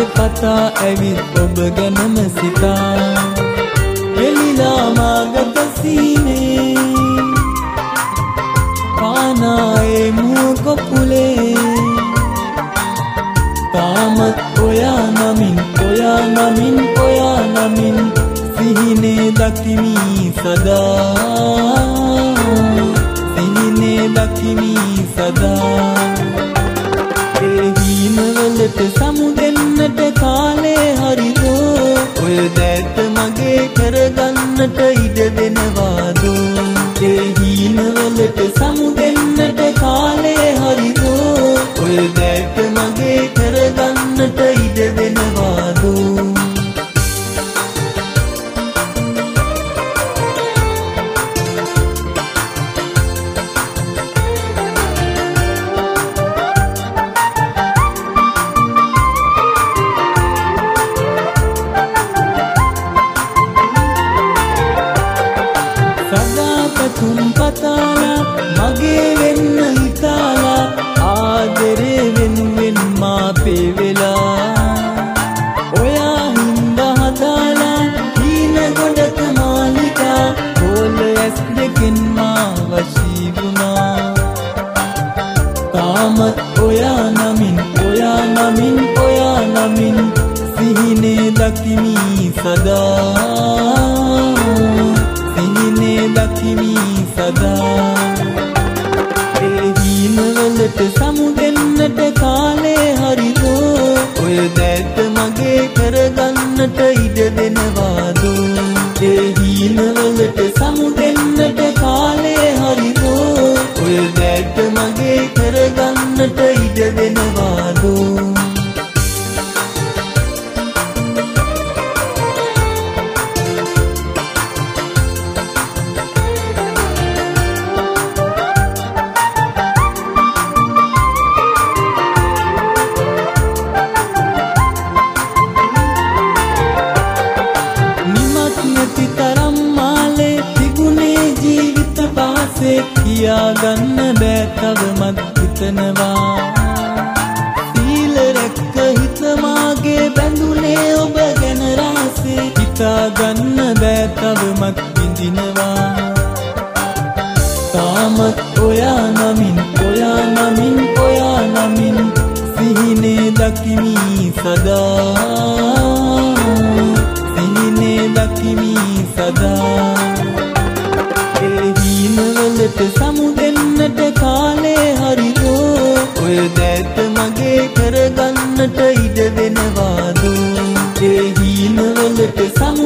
කතා ඇවිත් ඔබ ගැනම සිතා එලිලා මාගත සීනේ පානායේ මුව කොපුලේ තාමත් ඔයා නමින් සිහිනේ දකිමි සදා ඒ හීනවලට සමුදෙන්නට කාලේ හරිදෝ ඔය දැත මගේ කරගන්නට ඉඩ දෙනවාදෝ ඒ හීනවලට සමුදෙන්නට කාලේ හරිදෝ ඔය දැත මගේ කරගන්නට ඉඩ දෙනවාදෝ මගේ වෙන්න හිතාලා ආදරේ වෙනුවෙන් මාපේ වෙලා ඔයා හින්දා හදාලා හීන ගොඩක මාලිකා කොල ඇස් දෙකෙන් මා වශී වුණා තාමත් ඔයා නමින් සිහිනේ දකිමි සදා ඒ හීනවලට සමුදෙන්නට කාලේ හරිදෝ ඔය දැත මගේ කරගන්නට ඉඩ දෙනවාදෝ ඒ හීනවලට සමුදෙන්නට කාලේ හරිදෝ ඔය දැත මගේ කරගන්නට ඉඩ දෙනවාදෝ කියාගන්න බෑ තවමත් හිතනවා සීල රැක්ක හිත මාගේ බැඳුනේ ඔබ ගැන රහසේ හිතාගන්න බෑ තවමත් විඳිනවා තාමත් ඔයා නමින් සිහිනේ දකිමි සදා හීනවලට සමුදෙන්නට කාලේ හරිදෝ ඔය දැත මගේ කරගන්නට ඉඩ දෙනවාදෝ ඒ හීනවලට